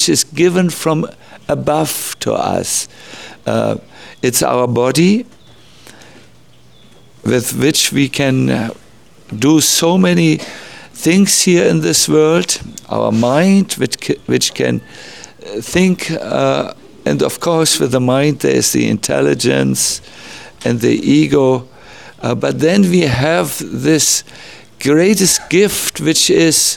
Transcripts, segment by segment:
is given from above to us. It's our body, with which we can do so many things here in this world. Our mind, which can think, and of course with the mind there is the intelligence and the ego. But then we have this greatest gift, which is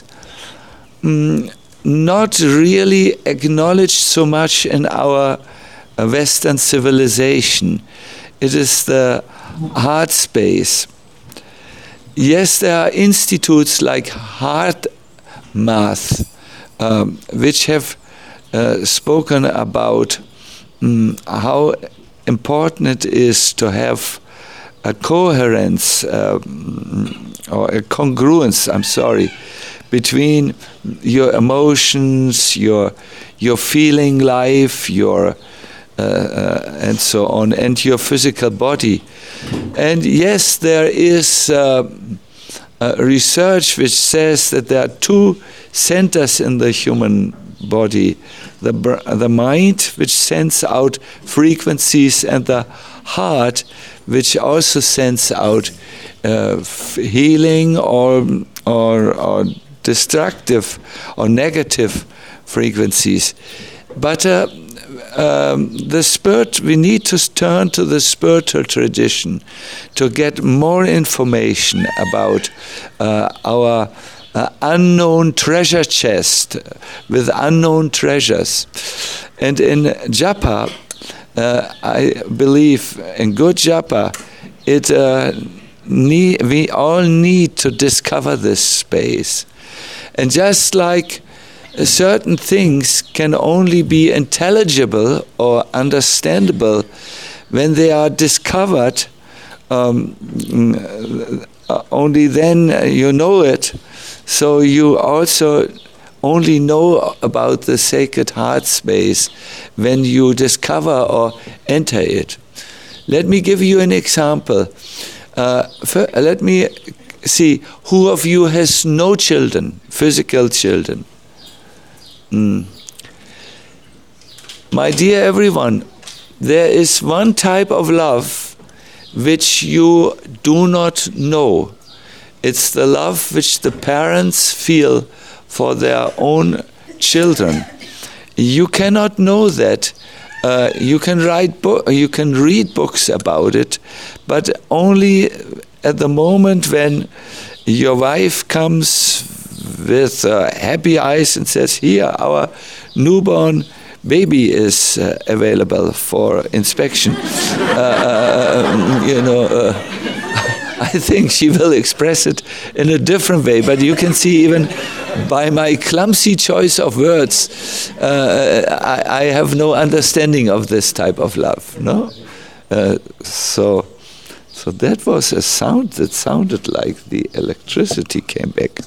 not really acknowledged so much in our Western civilization. It is the heart space. Yes, there are institutes like HeartMath, which have spoken about how important it is to have a coherence or a congruence, between your emotions, your feeling life, your and so on, and your physical body. And yes, there is research which says that there are two centers in the human body: the mind, which sends out frequencies, and the heart, which also sends out healing or destructive or negative frequencies. But the spirit, we need to turn to the spiritual tradition to get more information about our unknown treasure chest with unknown treasures. And in japa, I believe in good japa, we all need to discover this space. And just like certain things can only be intelligible or understandable when they are discovered, only then you know it. So you also only know about the sacred heart space when you discover or enter it. Let me give you an example. Let me see, who of you has no children, physical children? My dear everyone, there is one type of love which you do not know. It's the love which the parents feel for their own children. You cannot know that. You can read books about it, but only at the moment when your wife comes with happy eyes and says, "Here, our newborn baby is available for inspection." I think she will express it in a different way, but you can see even by my clumsy choice of words, I have no understanding of this type of love. No, so that was a sound that sounded like the electricity came back.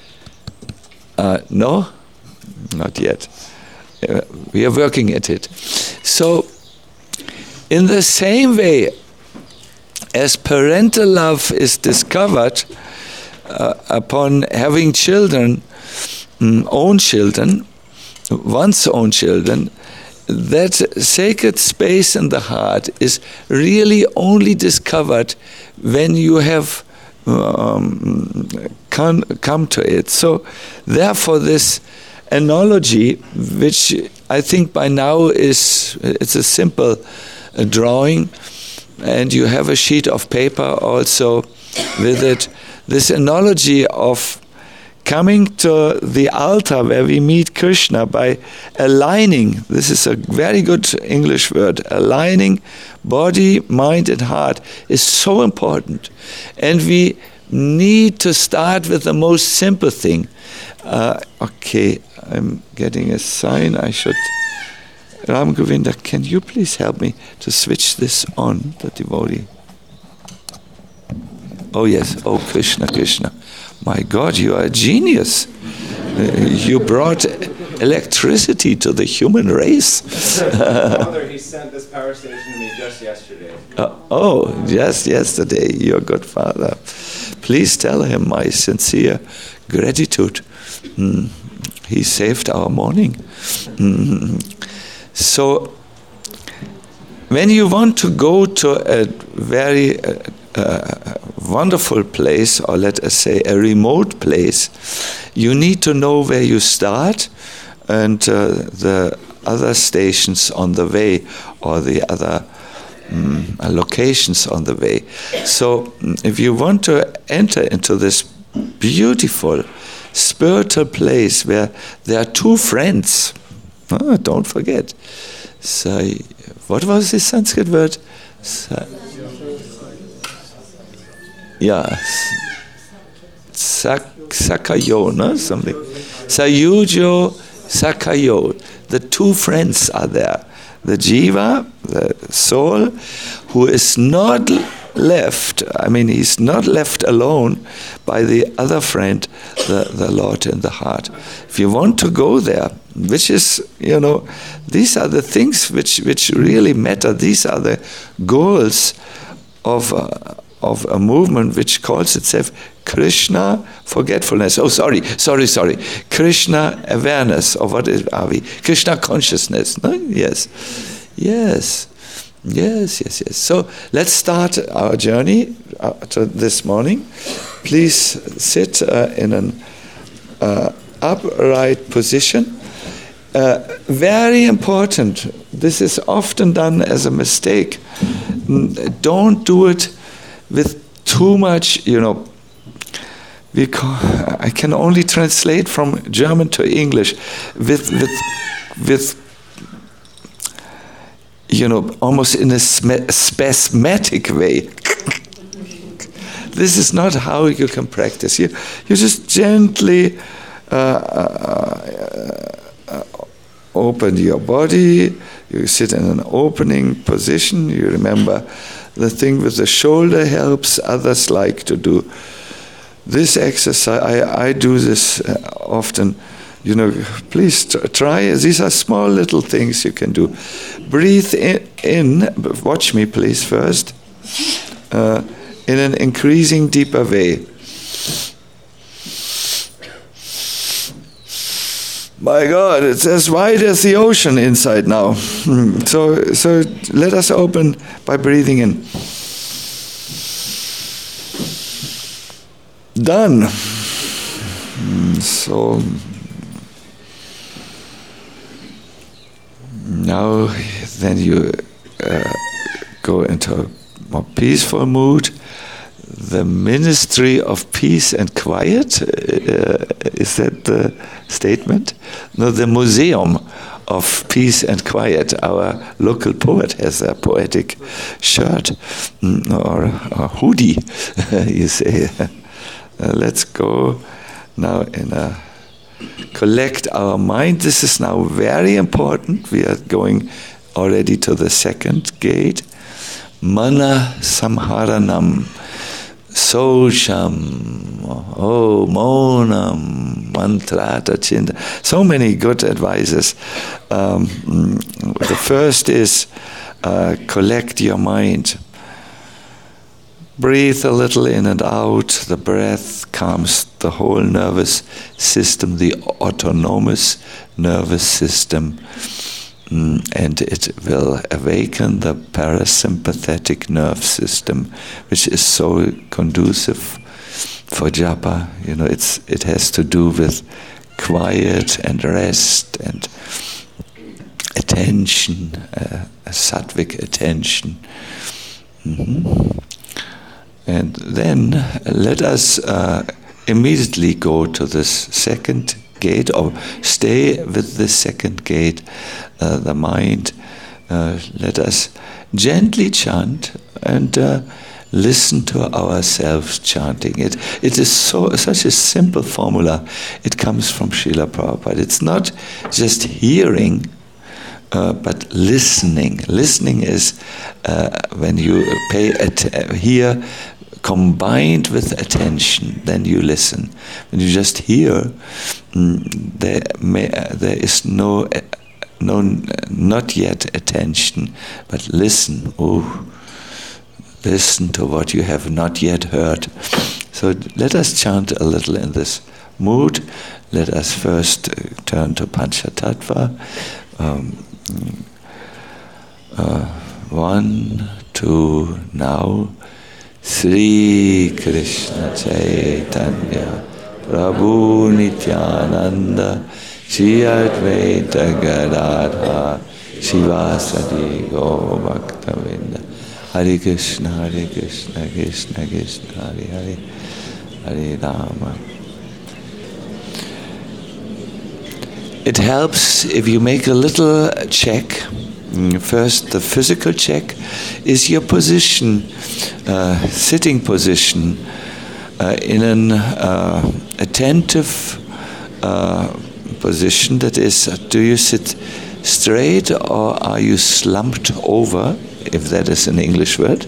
No, not yet. We are working at it. So, in the same way as parental love is discovered upon having children, one's own children, that sacred space in the heart is really only discovered when you have come to it. So, therefore, this analogy, which I think by now it's a simple drawing, and you have a sheet of paper also with it. This analogy of coming to the altar where we meet Krishna by aligning, this is a very good English word, aligning body, mind and heart is so important. And we need to start with the most simple thing. Okay, I'm getting a sign. I should... Ram Govinda, can you please help me to switch this on, the devotee? Oh yes, oh Krishna, Krishna. My God, you are a genius. You brought electricity to the human race. Father, he sent this power station to me just yesterday. Just yesterday, your good father. Please tell him my sincere gratitude. he saved our morning. So when you want to go to a very wonderful place, or let us say a remote place, you need to know where you start and the other stations on the way, or the other locations on the way. So if you want to enter into this beautiful spiritual place where there are two friends, don't forget. So, what was the Sanskrit word? Sakayo, no? Something. Sayujo, Sakayo. The two friends are there. The jiva, the soul, who is not left, he's not left alone by the other friend, the Lord in the heart. If you want to go there, which is, these are the things which really matter. These are the goals of a movement which calls itself Krishna forgetfulness. Oh, sorry. Krishna awareness, or what are we? Krishna consciousness. No? Yes. So let's start our journey to this morning. Please sit in an upright position. Very important. This is often done as a mistake. Don't do it with too much, I can only translate from German to English with almost in a spasmodic way. This is not how you can practice. You just gently open your body. You sit in an opening position. You remember the thing with the shoulder helps. Others like to do this exercise. I do this often. Please try. These are small little things you can do. Breathe in. Watch me, please, first. In an increasing, deeper way. My God, it's as wide as the ocean inside now. So let us open by breathing in. Done. So now then you go into a more peaceful mood. The Ministry of Peace and Quiet, is that the statement? No, the Museum of Peace and Quiet. Our local poet has a poetic shirt or a hoodie, you say. Let's go now collect our mind. This is now very important. We are going already to the second gate. Mana Samharanam. Sosham, Monam, Mantrata, Chinta. So many good advices. The first is collect your mind. Breathe a little in and out. The breath calms the whole nervous system, the autonomous nervous system. And it will awaken the parasympathetic nerve system, which is so conducive for japa. It has to do with quiet and rest and attention, a sattvic attention. And then let us immediately go to this second gate, or stay with the second gate, the mind. Let us gently chant and listen to ourselves chanting. It is such a simple formula. It comes from Srila Prabhupada. It's not just hearing, but listening. Listening is when you hear combined with attention, then you listen. When you just hear, there is not yet attention, but listen. Listen to what you have not yet heard. So let us chant a little in this mood, let us first turn to Panchatattva. 1, 2, now. Sri Krishna Chaitanya Prabhu Nityananda Shri Advaita Gadadhar Shivasadi Gaur Bhaktavinda. Hare Krishna, Krishna Krishna, Hare Hare, Hare Rama. It helps if you make a little check. First, the physical check is your position, sitting position, in an attentive position. That is, do you sit straight or are you slumped over, if that is an English word?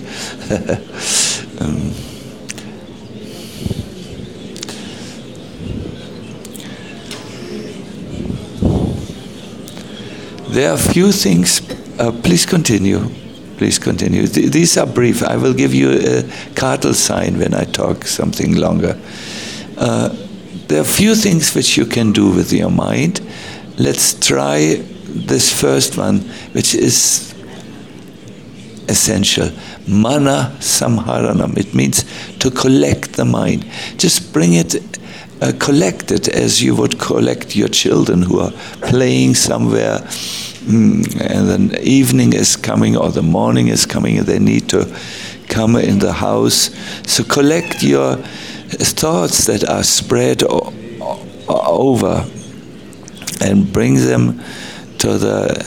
There are a few things. Please continue. Please continue. These are brief. I will give you a cardinal sign when I talk something longer. There are a few things which you can do with your mind. Let's try this first one, which is essential. Mana samharanam. It means to collect the mind. Just bring it, collect it as you would collect your children who are playing somewhere, and then evening is coming or the morning is coming and they need to come in the house. So collect your thoughts that are spread over and bring them to the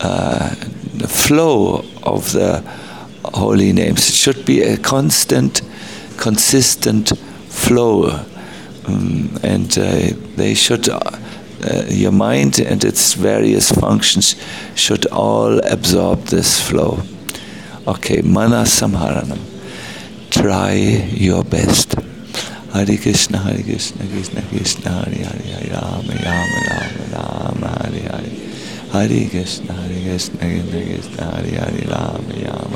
flow of the holy names. It should be a constant, consistent flow, and they should, your mind and its various functions should all absorb this flow. Okay, mana samharanam. Try your best. Hare Krishna, Krishna Krishna, Hare Hare, Hare Rama, Rama Rama, Rama Hare Hare. Hare Krishna, Krishna Krishna, Hare Hare, Rama Rama,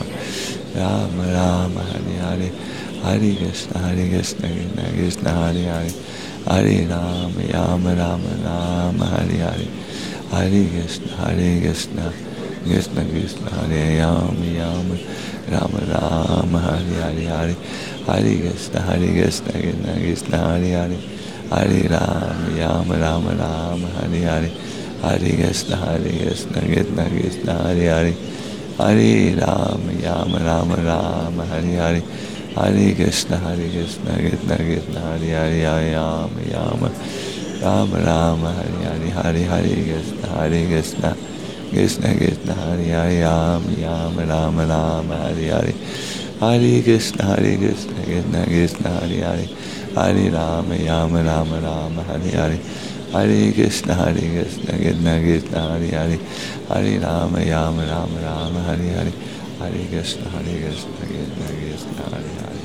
Rama Rama, Hare Hare. Hare Krishna, Krishna Krishna, Hare Hare. Hare Rama, Rama Rama, Rama Hare Hare. Hare Krishna, Krishna Krishna, Hare Rama, Rama Rama, Rama Hare Hare. Hare Krishna, Krishna Krishna, Hare Hare. Hare Rama, Rama Rama, Rama Hare Hare. Hare Krishna, Krishna Krishna, Hare Hare. Hare Rama, Rama Rama, Rama Hare Hare. Hare Krishna, Krishna Krishna, Hare Hare. Hare Rama, Rama Rama, Rama Hare Hare. Hare Krishna, Krishna Krishna, Hare Hare. Rama Rama, Rama Rama, Hare Hare. Hare Krishna, Krishna Krishna, Hare Hare. Hare Rama, Rama Rama, Rama Hare Hare. Hare Krishna, Krishna Krishna, Hare Hare. Hare Rama, Rama Rama, Rama Hare Hare. Hare Krishna, Krishna Krishna, Hare Hare.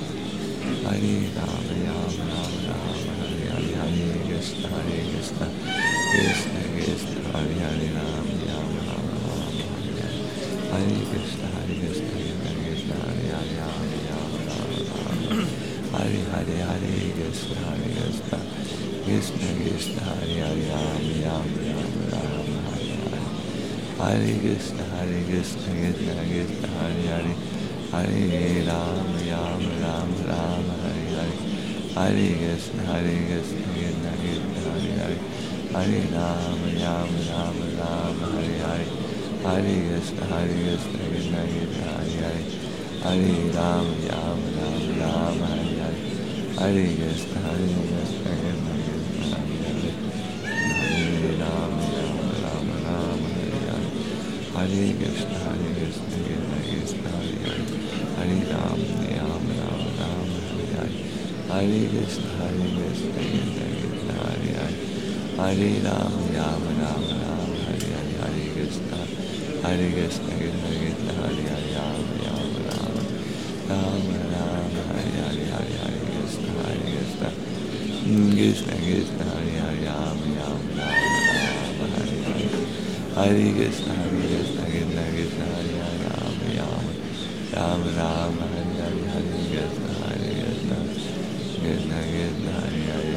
Hare Rama, Rama Rama, Rama Hare Hare. Hare Krishna, Krishna Krishna, Hare Hare. Rama Rama Rama, Rama Hare Hare. Hare Krishna, Krishna Krishna, Hare Hare. Rama Rama Rama, Rama Hare Hare. Hare Krishna, Krishna Krishna, Hare Hare. Rama Rama Rama, Rama Hare Hare. Hare Krishna, Krishna Krishna, Hare Hare. Hare Rama, Rama Rama, Rama Hare Hare. Hare Krishna, Krishna Krishna, Hare Hare. Hare Rama, Rama Rama, Rama Hare Hare. Hare Krishna, Krishna Krishna, Hare Hare. Hare Rama, Rama Rama, Rama Hare Hare. Hare Krishna, Krishna Krishna, Hare Hare. Hare Rama, Rama Rama, Rama Hare Hare. Hare Krishna, Krishna Krishna, Hare Hare. Hare Rama, Rama Rama, Rama Hare Hare. Hare Krishna, Krishna Krishna, Hare Hare. Hare Rama, Rama Rama, Rama Hare Hare. Hare Krishna, Krishna Krishna, Hare Hare. Rama Rama, Rama Rama, Rama Hare Hare. Hare Krishna, Krishna Krishna, Hare Hare. Rama Rama, Rama Rama, Hare Hare. Hare Krishna, Krishna Krishna, Hare Hare. Rama Rama, Rama Rama, Hare Hare. Hare Krishna, Krishna Krishna Krishna Hare Hare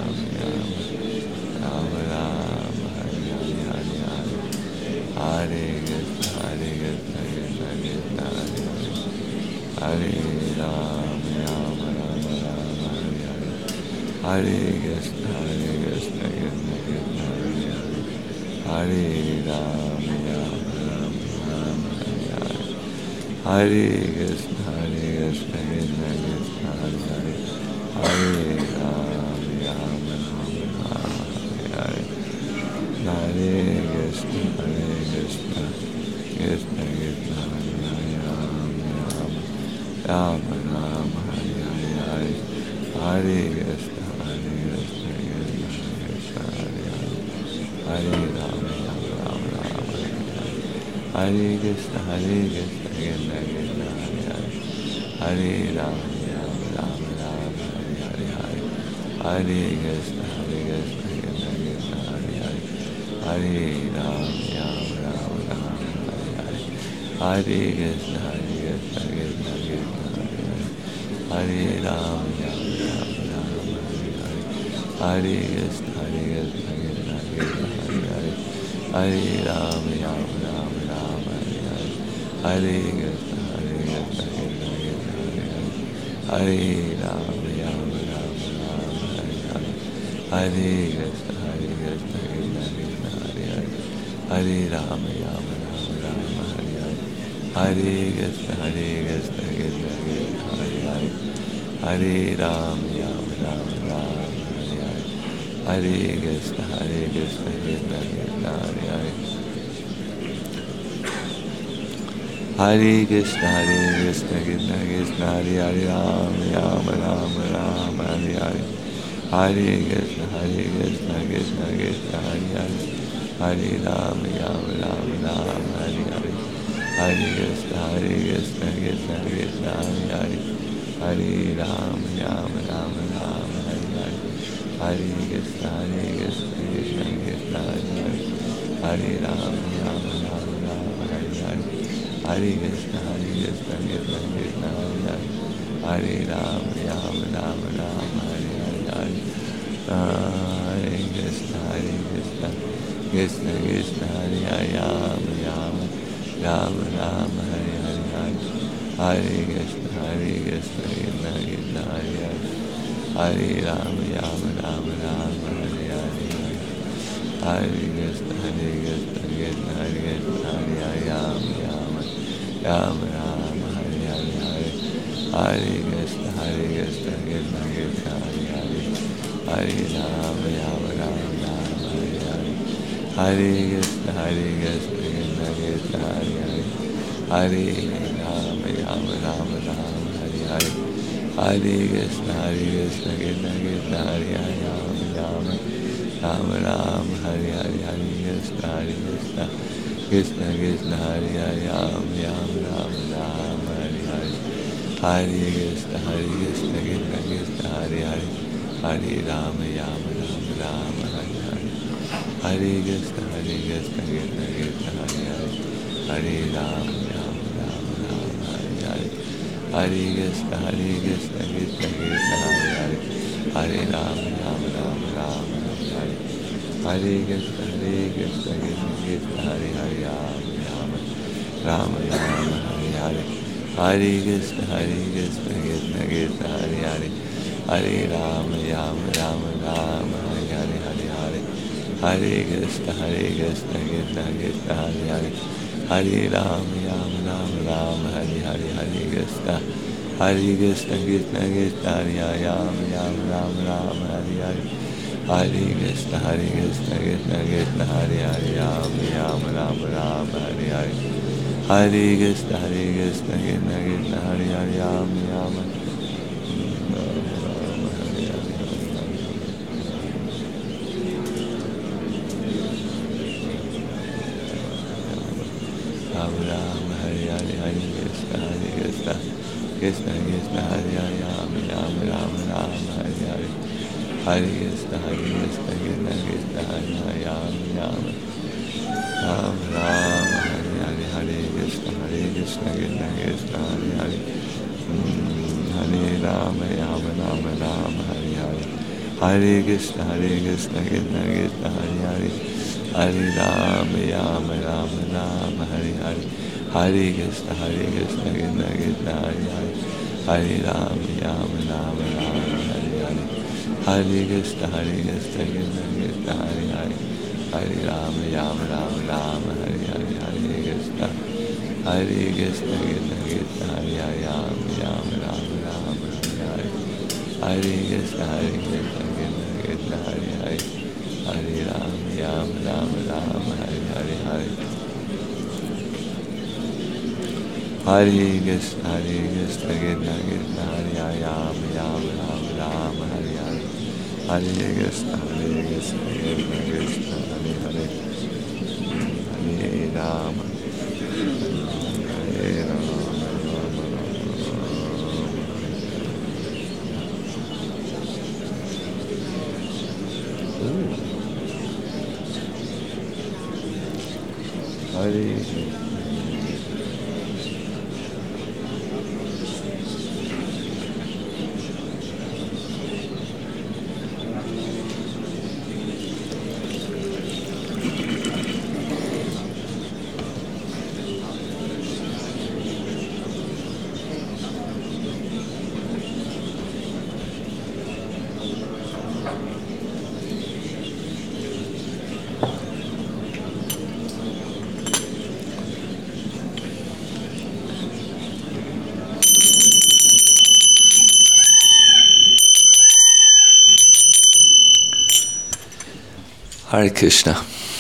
Rama Rama Hare Hare Hare Krishna Krishna Krishna Hare Rama Rama Rama Hare Hare Krishna Krishna Krishna Hare Rama Rama Rama Hare Krishna Krishna Krishna Hare Rama Rama Rama Hare Krishna Krishna Krishna Krishna Rama Rama Hare Hare Krishna Krishna Krishna Hare Rama Rama Rama Hare Krishna Krishna Krishna Hare Rama Rama Rama Hare Krishna Krishna Krishna Hare Rama Rama Rama Hare Krishna Krishna Krishna Hare Rama Rama Rama Hare Krishna Krishna Krishna Hare Rama Rama Rama Hare Krishna Krishna Krishna Hare Rama Rama Rama Hare Krishna Krishna Krishna Hare Rama Rama Rama Hare Krishna Krishna Krishna Hare Rama Rama Rama Hare Krishna Krishna Krishna Hare Krishna Krishna Krishna Hare Rama Rama Rama Rama Hare Krishna Krishna Krishna Hare Rama Rama Rama Rama Hare Krishna Krishna Krishna Hare Rama Rama Rama Rama Hare Krishna Krishna Krishna Hare Rama Rama Rama Rama Hare Krishna Krishna Krishna Hare Rama Rama Rama Rama Hare Krishna Krishna Krishna Hare Rama Rama Rama Hare Hare Krishna Krishna Krishna Hare Rama Rama Rama Rama Hare Krishna Krishna Krishna Hare Rama Rama Rama Hare Hare Krishna Krishna Krishna Hare Rama Rama Rama Rama Hare Krishna Krishna Krishna Hare Rama Rama Rama Rama Hare Krishna Krishna Krishna Hare Rama Rama Rama Hare Krishna Krishna Krishna Hare Rama Rama Rama Hare Krishna Krishna Krishna Hare Rama Rama Rama Hare Krishna Krishna Krishna Hare Rama Rama Rama Hare Krishna Krishna Krishna Hare Rama Rama Rama Hare Krishna Krishna Krishna Hare Rama Rama Rama Hare Krishna Krishna Krishna Hare Rama Rama Rama Rama Hare Krishna Krishna Krishna Hare Rama Rama Rama Rama Hare Krishna Krishna Krishna Hare Rama Rama Rama Hare Krishna Krishna Krishna Hare Rama Rama Rama Hare Krishna Krishna Krishna Hare Rama Rama Krishna Krishna Hare Rama Rama Rama Hare Krishna Krishna Krishna Hare Rama Rama Rama Hare Krishna Krishna Krishna Hare Rama Rama Rama Hare Krishna, Krishna Krishna, Hare Hare, Hare Rama, Rama Rama, Rama Hare Hare, Hare Krishna, Krishna Krishna, Hare Hare, Hare Rama, Rama Rama, Rama Hare Hare, Hare Krishna, Krishna Krishna, Hare Hare, Hare Rama, Rama Rama, Rama Hare Hare, Hare Krishna, Krishna Krishna, Hare Hare, Rama Rama, Rama Rama Hare Hare, Hare Krishna, Krishna Krishna, Hare Hare, Hare Rama, Rama Rama, Rama Hare Hare, Hare Krishna, Krishna Krishna, Hare Hare, Rama Rama, Rama Rama Hare Hare, Hare Krishna, Krishna Krishna, Hare Hare, Hare Rama, Hare Rama. Hare Krishna.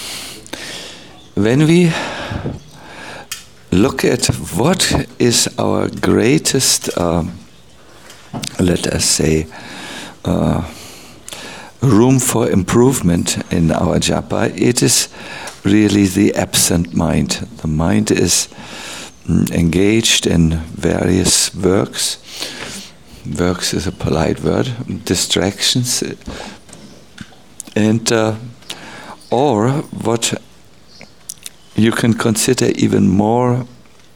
When we look at what is our greatest, let us say, room for improvement in our japa, it is really the absent mind. The mind is engaged in various works. Works is a polite word, distractions, and or what you can consider even more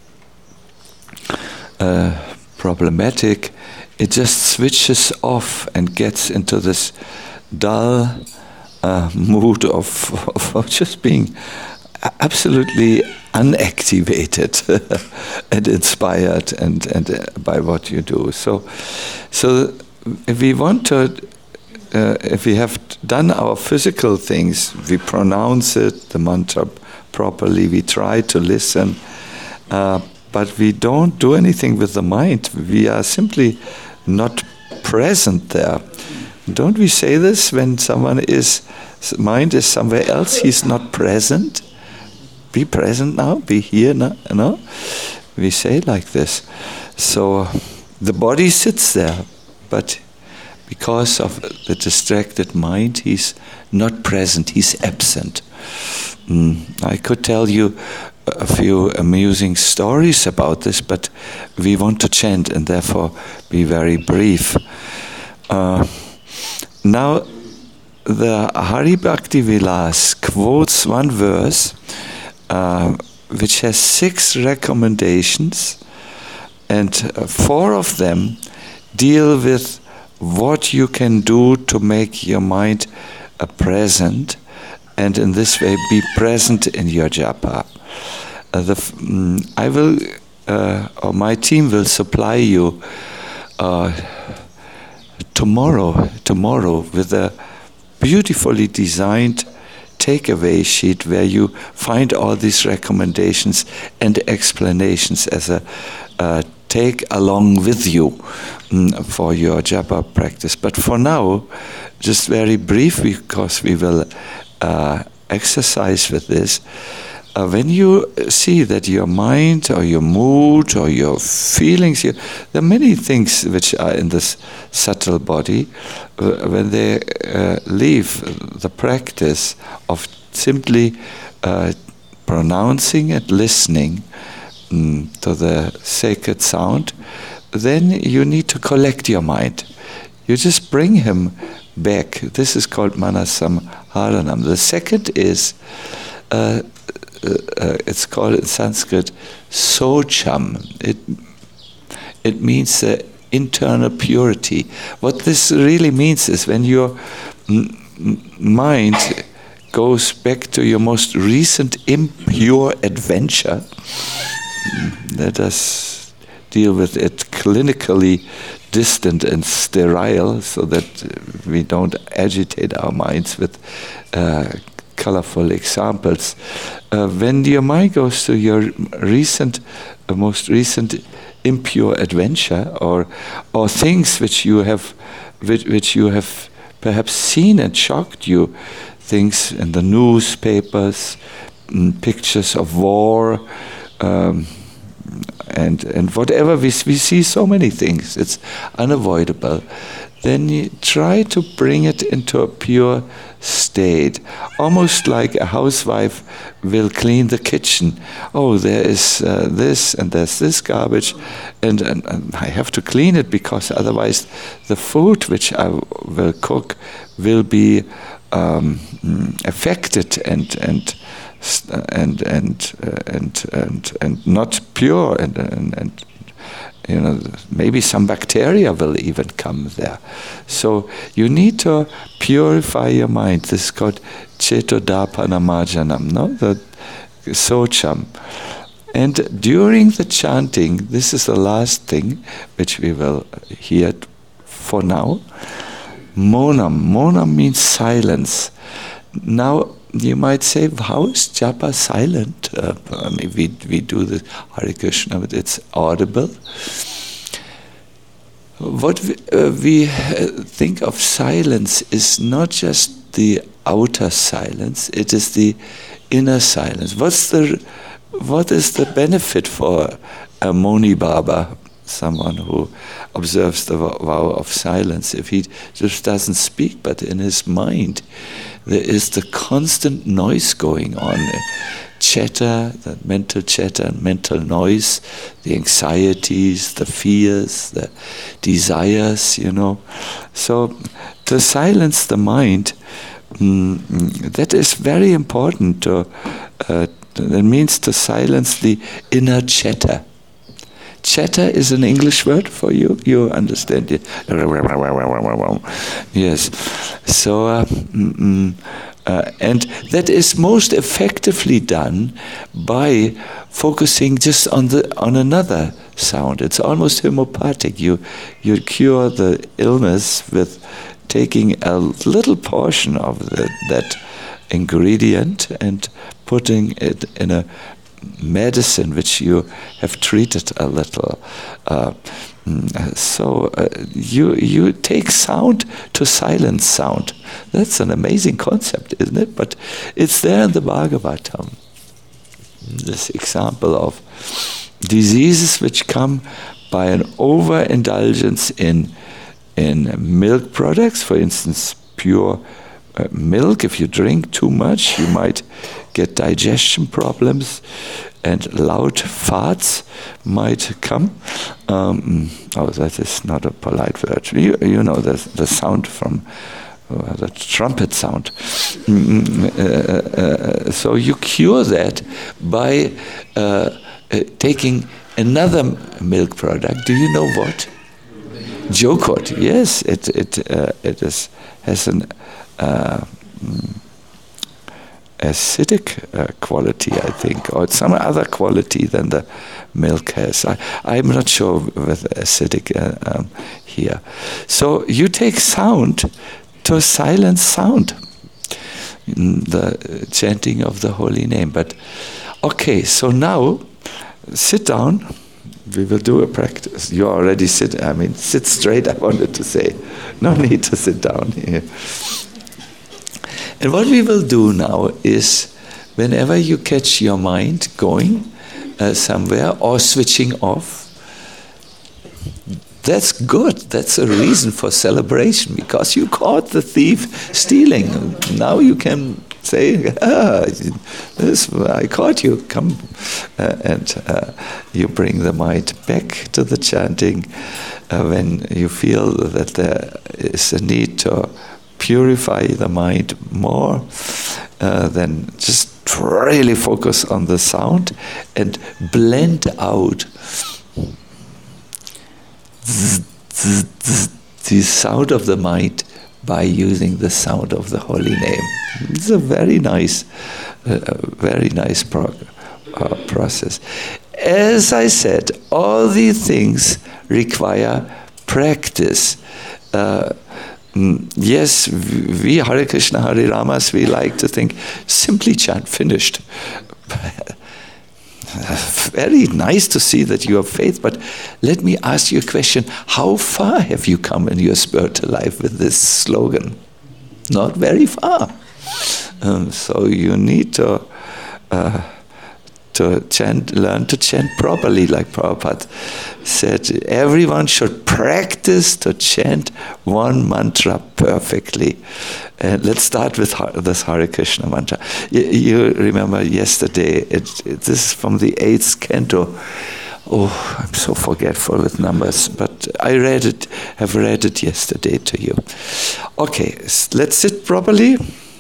problematic, it just switches off and gets into this dull mood of just being absolutely unactivated and inspired and by what you do. So if we want to, if we have done our physical things, we pronounce it, the mantra properly, we try to listen, but we don't do anything with the mind. We are simply not present there. Don't we say this when someone mind is somewhere else, he's not present? Be present now, be here now, no? We say like this. So the body sits there, but because of the distracted mind, he's not present, he's absent. I could tell you a few amusing stories about this, but we want to chant and therefore be very brief. Now, the Hari Bhakti Vilas quotes one verse which has 6 recommendations, and 4 of them deal with what you can do to make your mind present, and in this way be present in your japa. I will, or my team will supply you tomorrow with a beautifully designed takeaway sheet where you find all these recommendations and explanations as a take along with you for your japa practice. But for now, just very brief, because we will exercise with this. When you see that your mind or your mood or your feelings, there are many things which are in this subtle body, when they leave the practice of simply pronouncing and listening to the sacred sound, then you need to collect your mind. You just bring him back. This is called Manasamharanam. The second is, it's called in Sanskrit Socham. It means the internal purity. What this really means is when your mind goes back to your most recent impure adventure, let us deal with it clinically distant and sterile so that we don't agitate our minds with colorful examples. When your mind goes to your most recent impure adventure, or things which you have perhaps seen and shocked you, things in the newspapers, pictures of war, and whatever we see so many things, it's unavoidable. Then you try to bring it into a pure state, almost like a housewife will clean the kitchen. Oh, there is this and there's this garbage, and I have to clean it because otherwise the food which I will cook will be affected and not pure, and maybe some bacteria will even come there. So you need to purify your mind. This is called Cetodapana no? The Socham. And during the chanting, this is the last thing which we will hear for now. Monam. Monam means silence. Now, you might say, how is japa silent? We do the Hare Krishna, but it's audible. What we think of silence is not just the outer silence, it is the inner silence. What is the benefit for a Moni Baba, someone who observes the vow of silence, if he just doesn't speak, but in his mind there is the constant noise going on, chatter, the mental chatter and mental noise, the anxieties, the fears, the desires, So to silence the mind, that is very important. That means to silence the inner chatter. Chatter is an English word for you. You understand it. Yes. So, and that is most effectively done by focusing just on another sound. It's almost homeopathic. You cure the illness with taking a little portion of that ingredient and putting it in a medicine which you have treated a little. So you take sound to silence sound. That's an amazing concept, isn't it? But it's there in the Bhagavatam. This example of diseases which come by an overindulgence in milk products, for instance, pure milk. If you drink too much, you might get digestion problems, and loud farts might come. That is not a polite word. You know the sound from the trumpet sound. So you cure that by taking another milk product. Do you know what? Joghurt. Yes, it has an acidic quality, I think, or some other quality than the milk has. I'm not sure with acidic here. So you take sound to silence sound, the chanting of the holy name. But okay, so now sit down. We will do a practice. You already sit straight, I wanted to say. No need to sit down here. And what we will do now is, whenever you catch your mind going somewhere or switching off, that's good. That's a reason for celebration, because you caught the thief stealing. Now you can say, I caught you, come. And you bring the mind back to the chanting when you feel that there is a need to purify the mind more, then just really focus on the sound and blend out the sound of the mind by using the sound of the holy name. It's a very nice process. As I said, all these things require practice. Yes, we Hare Krishna, Hare Ramas, we like to think, simply chant, finished. Very nice to see that you have faith, but let me ask you a question. How far have you come in your spiritual life with this slogan? Not very far. So you need to chant, learn to chant properly, like Prabhupada said. Everyone should practice to chant one mantra perfectly. And let's start with this Hare Krishna mantra. You remember yesterday, this is from the 8th canto. Oh, I'm so forgetful with numbers, but I have read it yesterday to you. Okay, let's sit properly.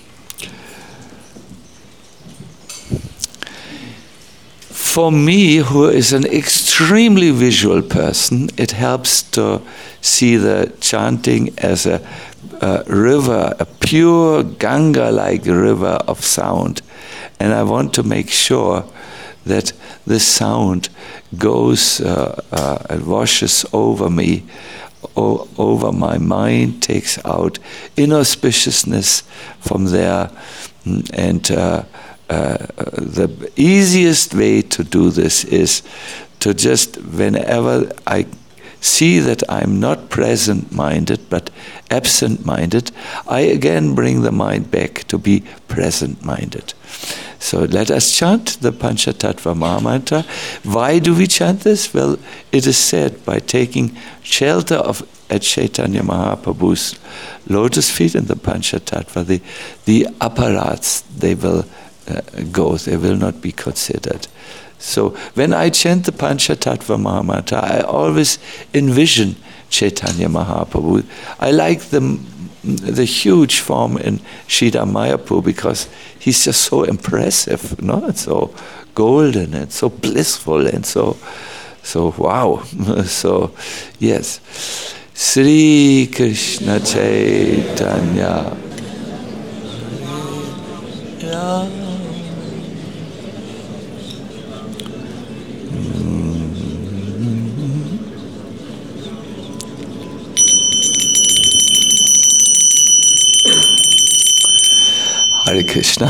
For me, who is an extremely visual person, it helps to see the chanting as a river, a pure Ganga-like river of sound. And I want to make sure that the sound goes and washes over me, over my mind, takes out inauspiciousness from there. And the easiest way to do this is to just, whenever I see that I'm not present-minded but absent-minded, I again bring the mind back to be present-minded. So let us chant the Panchatattva Mahamantra. Why do we chant this? Well, it is said by taking shelter at Chaitanya Mahaprabhu's lotus feet in the Panchatattva, the apparats, they will go, they will not be considered. So when I chant the Panchatattva Mahamantra, I always envision Chaitanya Mahaprabhu. I like the huge form in Sridhar Mayapur because he's just so impressive, no? It's so golden and so blissful and so wow. So yes, Sri Krishna Chaitanya. Hare Krishna.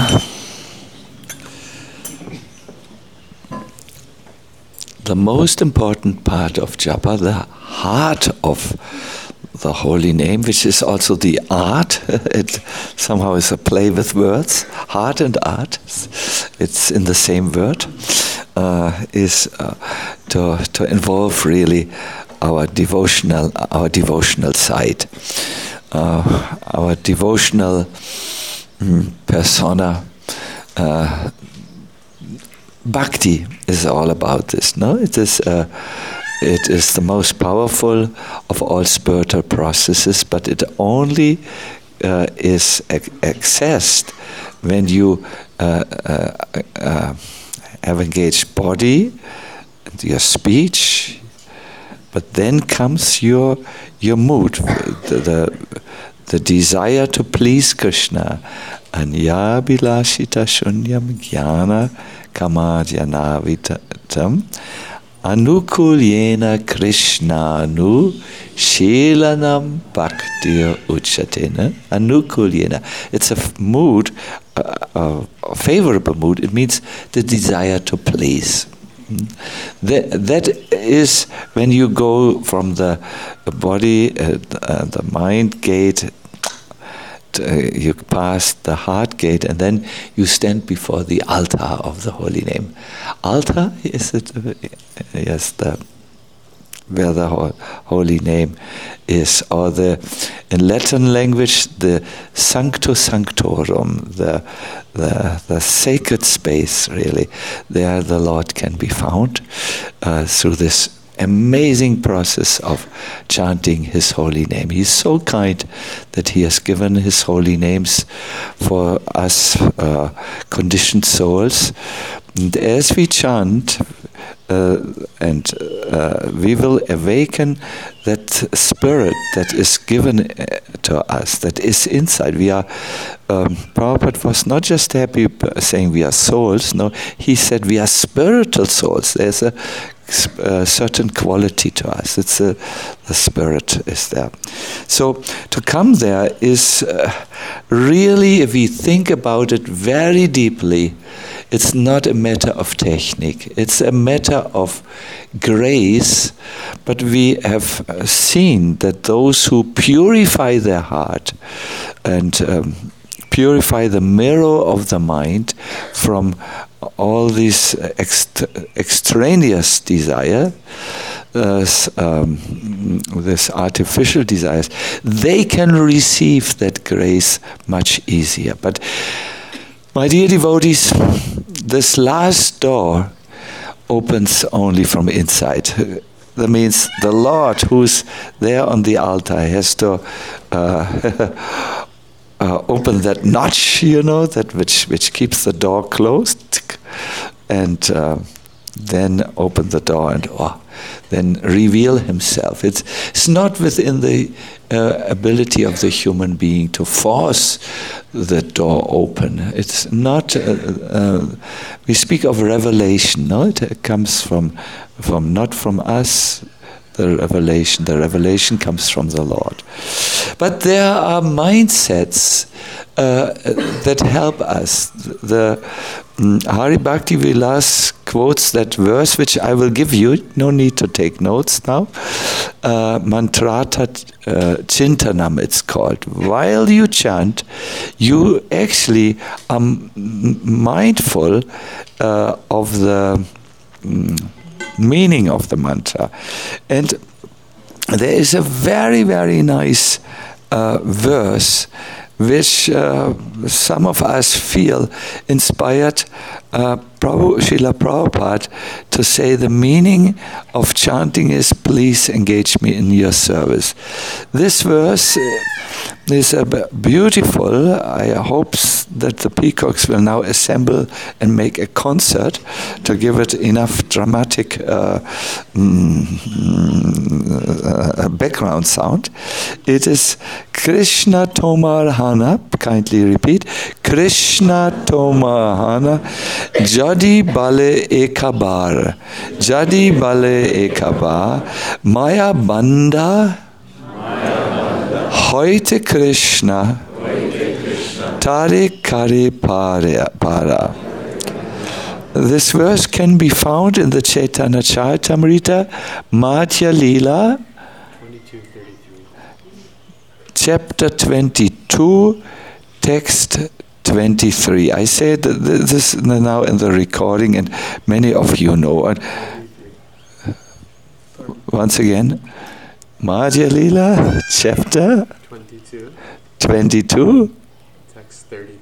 The most important part of japa, the heart of the holy name, which is also the art, it somehow is a play with words, heart and art, it's in the same word, is to involve really our devotional side, our devotional persona. Bhakti is all about this. No, it is the most powerful of all spiritual processes, but it only is accessed when you have engaged body, your speech, but then comes your mood, the desire to please Krishna. Anya bilashita shunyam jnana kamadhyanavitam anukulyena krishnanu shilanam bhaktir uchatena. Anukulyena. It's a mood, a favorable mood. It means the desire to please. That is when you go from the body, the mind gate, you pass the heart gate, and then you stand before the altar of the holy name. Altar is it? Yes, where the holy name is, or in Latin language, the Sancto Sanctorum, the sacred space. Really, there the Lord can be found through this amazing process of chanting His holy name. He's so kind that He has given His holy names for us conditioned souls. And as we chant, and we will awaken that spirit that is given to us, that is inside. We are. Prabhupada was not just happy saying we are souls. No, he said we are spiritual souls. There's a certain quality to us. It's the spirit is there. So to come there is really, if we think about it very deeply, it's not a matter of technique. It's a matter of grace. But we have seen that those who purify their heart and purify the mirror of the mind from all these extraneous desire, this artificial desires, they can receive that grace much easier. But my dear devotees, this last door opens only from inside. That means the Lord who's there on the altar has to open that notch, that which keeps the door closed, and then open the door and then reveal himself. It's not within the ability of the human being to force the door open. It's not. We speak of revelation. No, it comes from not from us. The revelation comes from the Lord. But there are mindsets that help us. The Hari Bhakti Vilas quotes that verse, which I will give you. No need to take notes now. Mantrata Chintanam, it's called. While you chant, you actually are mindful of the meaning of the mantra. And there is a very, very nice verse which some of us feel inspired Srila Prabhupada to say the meaning of chanting is, please engage me in your service. This verse is beautiful. I hope that the peacocks will now assemble and make a concert to give it enough dramatic background sound. It is Krishna Tomar Hana, kindly repeat, Krishna Tomar Hana, Jadi Bale Ekabar, Jadi Bale Ekabar, Maya Banda, Heute Krishna, Tare Kare Para. This verse can be found in the Chaitanya Charitamrita, Madhya Lila, chapter 22, text 23. I said this now in the recording, and many of you know. Once again, Madhya Lila, chapter 22, text 33.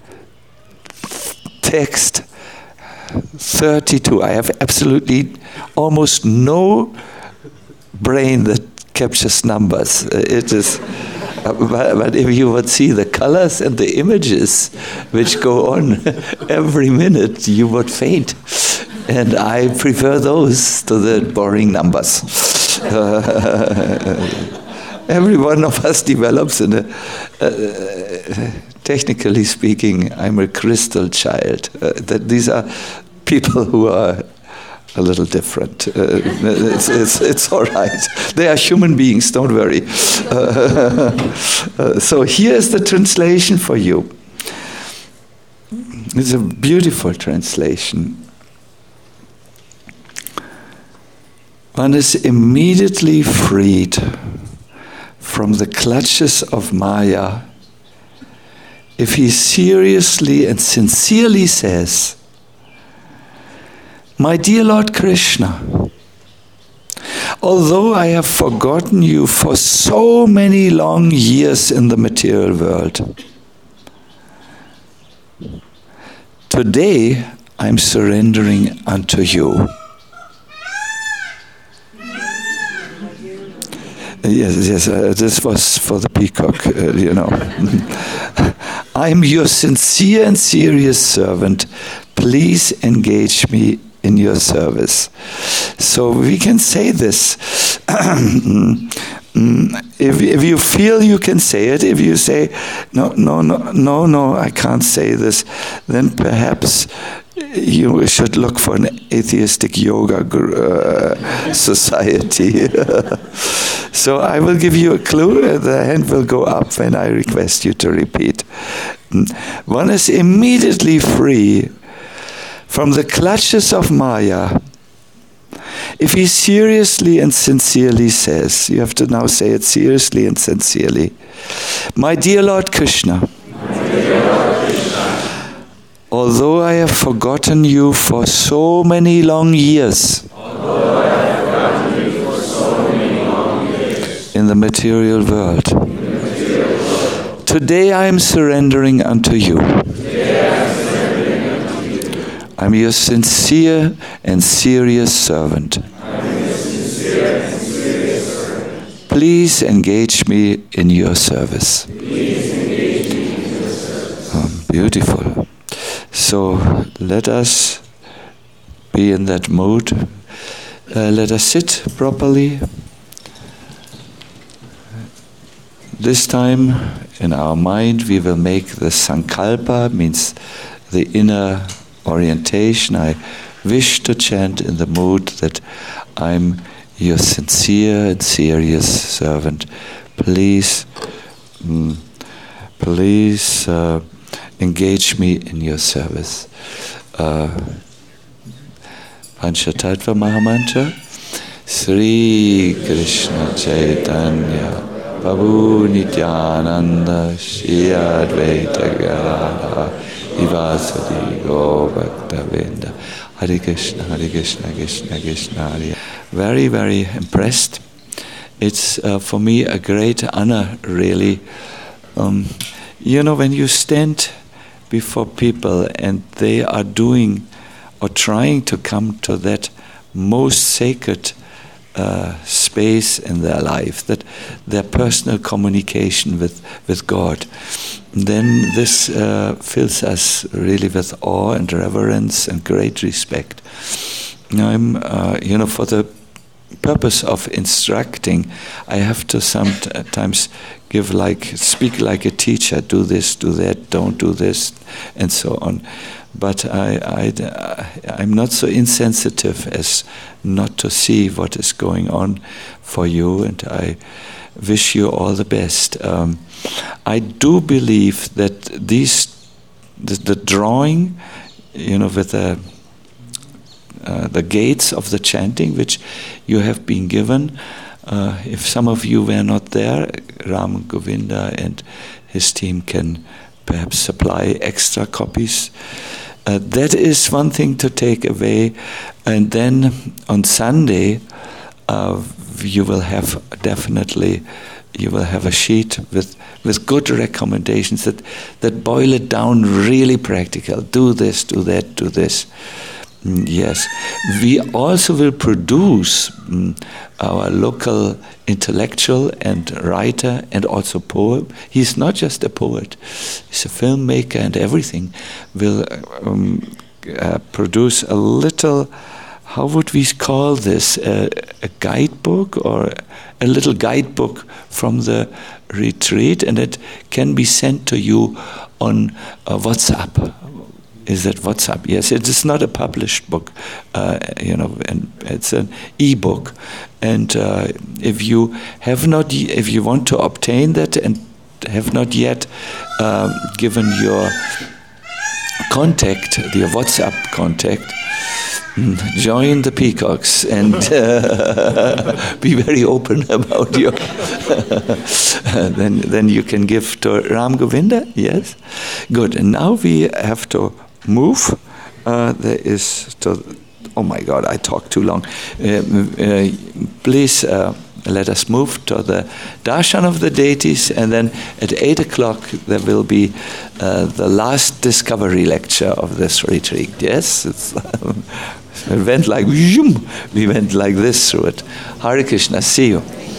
Text 32. I have absolutely almost no brain that captures numbers. It is. But if you would see the colors and the images which go on every minute, you would faint. And I prefer those to the boring numbers. Every one of us develops in technically speaking, I'm a crystal child. That these are people who are a little different. It's all right. They are human beings, don't worry. So here's the translation for you. It's a beautiful translation. One is immediately freed from the clutches of Maya if he seriously and sincerely says, "My dear Lord Krishna, although I have forgotten you for so many long years in the material world, today I'm surrendering unto you." Yes, this was for the peacock, I'm your sincere and serious servant. Please engage me in your service. So we can say this. If you feel you can say it, if you say, no, I can't say this, then perhaps you should look for an atheistic yoga society. So I will give you a clue. The hand will go up when I request you to repeat. One is immediately free from the clutches of Maya if he seriously and sincerely says, you have to now say it seriously and sincerely, my dear Lord Krishna, although I have forgotten you for so many long years in the material world, today I am surrendering unto you. I am your sincere and serious servant. Please engage me in your service. Beautiful. So let us be in that mood. Let us sit properly. This time in our mind we will make the sankalpa, means the inner orientation. I wish to chant in the mood that I'm your sincere and serious servant. Please engage me in your service. Panchatattva Mahamantra. Sri Krishna Chaitanya Prabhu Nityananda Shri Advaita Gadadhara Ivasadi Go Bhaktavinda. Hare Krishna, Krishna Krishna, Hare. Very, very impressed. It's for me a great honor, really. When you stand before people and they are doing or trying to come to that most sacred space in their life, that their personal communication with God, then this fills us really with awe and reverence and great respect. I'm, for the purpose of instructing, I have to sometimes speak like a teacher, do this, do that, don't do this, and so on. But I'm not so insensitive as not to see what is going on for you, and I wish you all the best. I do believe that the drawing, with the gates of the chanting which you have been given, if some of you were not there, Ram Govinda and his team can perhaps supply extra copies. That is one thing to take away, and then on Sunday you will have a sheet with good recommendations that boil it down really practical. Do this, do that, do this. Yes, we also will produce our local intellectual and writer and also poet. He's not just a poet, he's a filmmaker and everything. Will produce a little, how would we call this, a guidebook or a little guidebook from the retreat, and it can be sent to you on WhatsApp. Is that WhatsApp? Yes, it is not a published book, and it's an e-book. And if you want to obtain that and have not yet given your contact, your WhatsApp contact, join the Peacocks and be very open about your. Then you can give to Ram Govinda. Yes, good. And now we have to move. There is to. Oh my God! I talked too long. Please let us move to the darshan of the deities, and then at 8 o'clock there will be the last discovery lecture of this retreat. Yes, we went like this through it. Hare Krishna. See you.